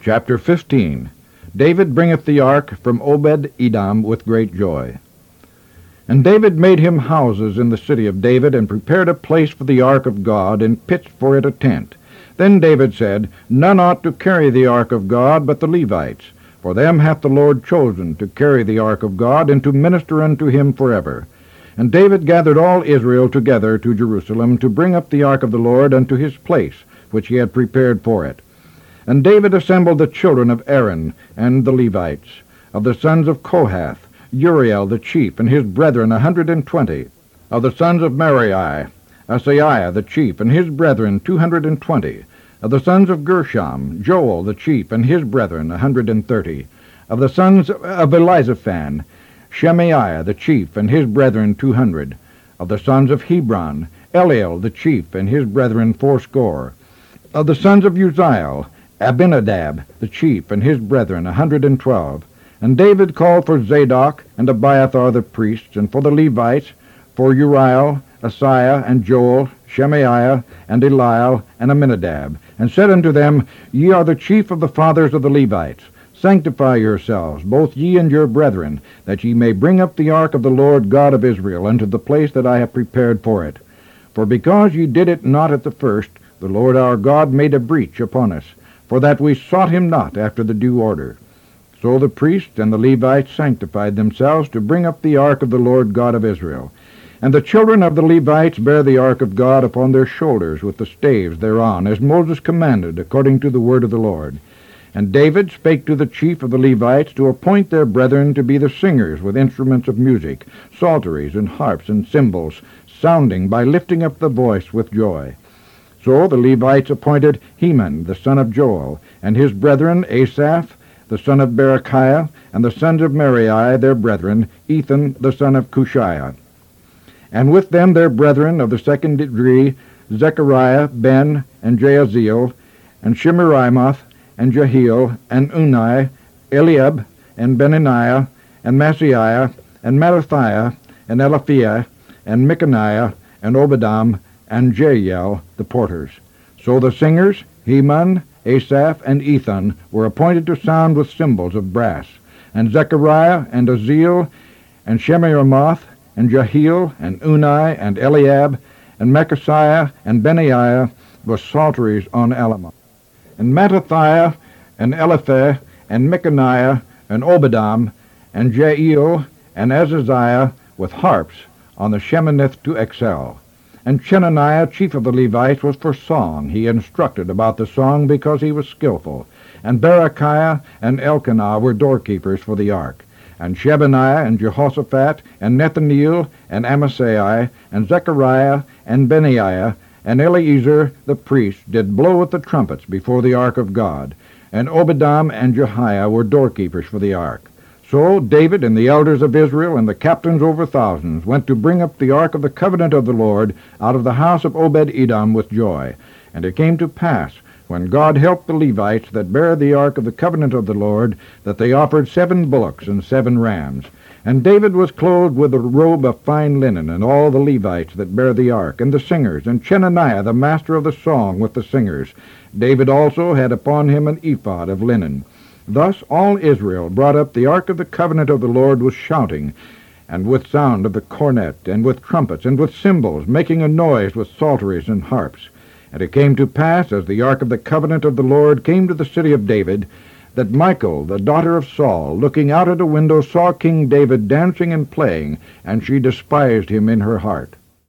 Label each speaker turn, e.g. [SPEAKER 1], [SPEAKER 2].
[SPEAKER 1] Chapter 15. David bringeth the ark from Obed-Edom with great joy. And David made him houses in the city of David, and prepared a place for the ark of God, and pitched for it a tent. Then David said, None ought to carry the ark of God but the Levites, for them hath the Lord chosen to carry the ark of God, and to minister unto him forever. And David gathered all Israel together to Jerusalem, to bring up the ark of the Lord unto his place, which he had prepared for it. And David assembled the children of Aaron and the Levites, of the sons of Kohath, Uriel the chief, and his brethren 120, of the sons of Merari, Asaiah the chief, and his brethren 220, of the sons of Gershom, Joel the chief, and his brethren 130, of the sons of Elizaphan, Shemaiah the chief, and his brethren 200, of the sons of Hebron, Eliel the chief, and his brethren 80, of the sons of Uzziel, Abinadab the chief, and his brethren 112. And David called for Zadok and Abiathar the priests, and for the Levites, for Uriel, Asaiah, and Joel, Shemaiah, and Eliel, and Aminadab, and said unto them, Ye are the chief of the fathers of the Levites. Sanctify yourselves, both ye and your brethren, that ye may bring up the ark of the Lord God of Israel unto the place that I have prepared for it. For because ye did it not at the first, the Lord our God made a breach upon us, for that we sought him not after the due order. So the priests and the Levites sanctified themselves to bring up the ark of the Lord God of Israel. And the children of the Levites bare the ark of God upon their shoulders with the staves thereon, as Moses commanded, according to the word of the Lord. And David spake to the chief of the Levites to appoint their brethren to be the singers with instruments of music, psalteries, and harps, and cymbals, sounding by lifting up the voice with joy. So the Levites appointed Heman the son of Joel, and his brethren Asaph the son of Berechiah, and the sons of Merari their brethren, Ethan the son of Cushiah. And with them their brethren of the second degree, Zechariah, Ben, and Jaazeel, and Shemiramoth, and Jehiel, and Unai, Eliab, and Benaniah, and Maaseiah, and Mattithiah, and Elephiah, and Micaniah, and Obedam, and Jeiel, the porters. So the singers, Heman, Asaph, and Ethan, were appointed to sound with cymbals of brass. And Zechariah, and Aziel, and Shemiramoth, and Jehiel, and Unai, and Eliab, and Machasiah, and Benaiah, with psalteries on Alamoth. And Mattithiah, and Elephaah, and Micaniah, and Obedam, and Jeiel, and Azaziah, with harps on the Sheminith to excel. And Chenaniah, chief of the Levites, was for song. He instructed about the song because he was skillful. And Berechiah and Elkanah were doorkeepers for the ark. And Shebaniah and Jehoshaphat and Nethaneel and Amasai and Zechariah and Benaiah and Eleazar the priest did blow with the trumpets before the ark of God. And Obedam and Jehiah were doorkeepers for the ark. So David and the elders of Israel and the captains over thousands went to bring up the ark of the covenant of the Lord out of the house of Obed-Edom with joy. And it came to pass, when God helped the Levites that bare the ark of the covenant of the Lord, that they offered 7 bullocks and 7 rams. And David was clothed with a robe of fine linen, and all the Levites that bare the ark, and the singers, and Chenaniah the master of the song with the singers. David also had upon him an ephod of linen. Thus all Israel brought up the ark of the covenant of the Lord with shouting, and with sound of the cornet, and with trumpets, and with cymbals, making a noise with psalteries and harps. And it came to pass, as the ark of the covenant of the Lord came to the city of David, that Michal, the daughter of Saul, looking out at a window, saw King David dancing and playing, and she despised him in her heart.